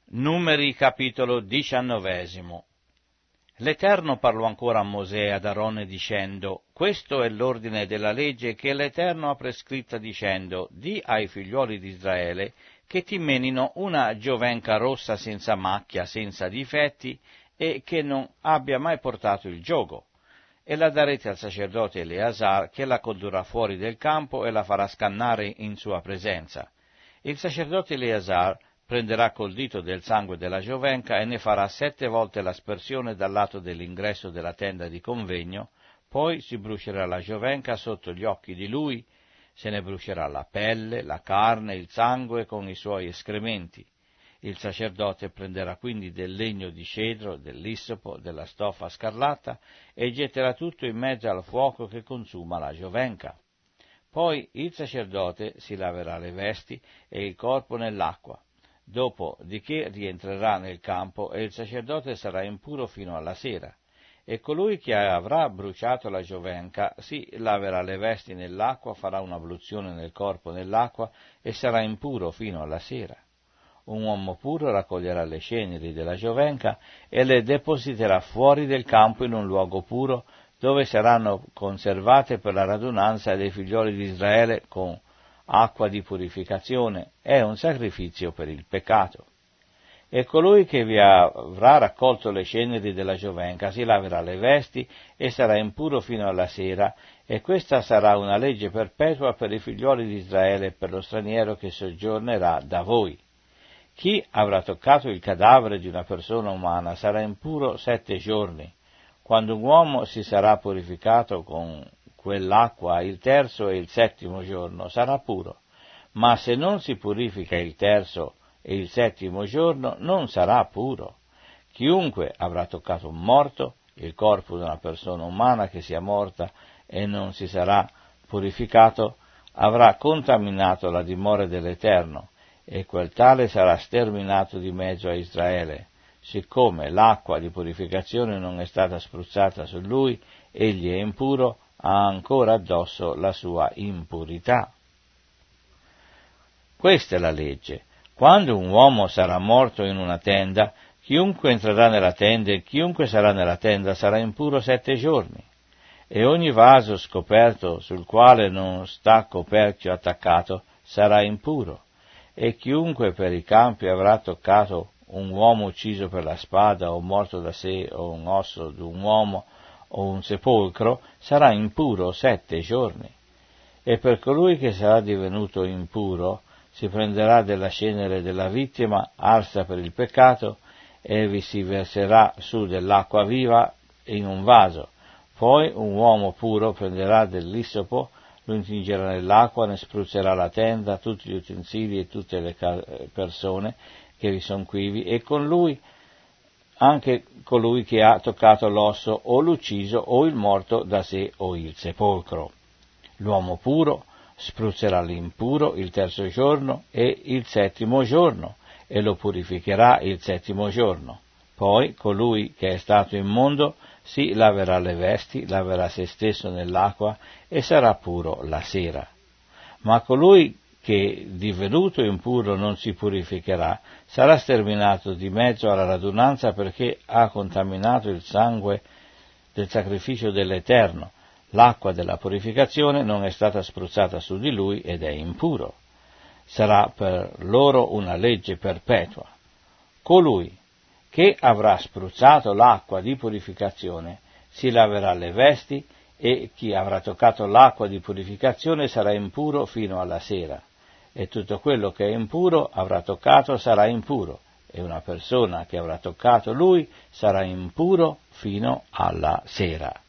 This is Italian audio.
Numeri capitolo 19. L'Eterno parlò ancora a Mosè e ad Aarone dicendo: questo è l'ordine della legge che l'Eterno ha prescritta dicendo: di ai figlioli di Israele che ti menino una giovenca rossa senza macchia, senza difetti e che non abbia mai portato il giogo. E la darete al sacerdote Eleazar, che la condurrà fuori del campo e la farà scannare in sua presenza. Il sacerdote Eleazar prenderà col dito del sangue della giovenca e ne farà 7 volte l'aspersione dal lato dell'ingresso della tenda di convegno, poi si brucerà la giovenca sotto gli occhi di lui, se ne brucerà la pelle, la carne, il sangue con i suoi escrementi. Il sacerdote prenderà quindi del legno di cedro, dell'issopo, della stoffa scarlatta e getterà tutto in mezzo al fuoco che consuma la giovenca. Poi il sacerdote si laverà le vesti e il corpo nell'acqua. Dopodiché rientrerà nel campo e il sacerdote sarà impuro fino alla sera. E colui che avrà bruciato la giovenca si laverà le vesti nell'acqua, farà un'abluzione nel corpo nell'acqua e sarà impuro fino alla sera. Un uomo puro raccoglierà le ceneri della giovenca e le depositerà fuori del campo in un luogo puro, dove saranno conservate per la radunanza dei figlioli di Israele con acqua di purificazione, è un sacrificio per il peccato. E colui che vi avrà raccolto le ceneri della giovenca si laverà le vesti e sarà impuro fino alla sera, e questa sarà una legge perpetua per i figlioli di Israele e per lo straniero che soggiornerà da voi. Chi avrà toccato il cadavere di una persona umana sarà impuro 7 giorni. Quando un uomo si sarà purificato con quell'acqua il terzo e il 7° giorno sarà puro, ma se non si purifica il terzo e il 7° giorno non sarà puro. Chiunque avrà toccato un morto, il corpo di una persona umana che sia morta e non si sarà purificato, avrà contaminato la dimora dell'Eterno, e quel tale sarà sterminato di mezzo a Israele. Siccome l'acqua di purificazione non è stata spruzzata su lui, egli è impuro, ha ancora addosso la sua impurità. Questa è la legge. Quando un uomo sarà morto in una tenda, chiunque entrerà nella tenda e chiunque sarà nella tenda sarà impuro 7 giorni. E ogni vaso scoperto sul quale non sta coperchio attaccato sarà impuro. E chiunque per i campi avrà toccato un uomo ucciso per la spada o morto da sé o un osso di un uomo o un sepolcro sarà impuro 7 giorni. E per colui che sarà divenuto impuro si prenderà della cenere della vittima arsa per il peccato e vi si verserà su dell'acqua viva in un vaso. Poi un uomo puro prenderà dell'issopo, lo intingerà nell'acqua, ne spruzzerà la tenda, tutti gli utensili e tutte le persone che vi sono quivi, e con lui anche colui che ha toccato l'osso o l'ucciso o il morto da sé o il sepolcro. L'uomo puro spruzzerà l'impuro il 3° giorno e il 7° giorno e lo purificherà il 7° giorno. Poi colui che è stato immondo si laverà le vesti, laverà se stesso nell'acqua e sarà puro la sera. Ma colui che divenuto impuro non si purificherà sarà sterminato di mezzo alla radunanza perché ha contaminato il sangue del sacrificio dell'Eterno. L'acqua della purificazione non è stata spruzzata su di lui ed è impuro. Sarà per loro una legge perpetua. Colui che avrà spruzzato l'acqua di purificazione si laverà le vesti, e chi avrà toccato l'acqua di purificazione sarà impuro fino alla sera. E tutto quello che è impuro avrà toccato sarà impuro, e una persona che avrà toccato lui sarà impuro fino alla sera.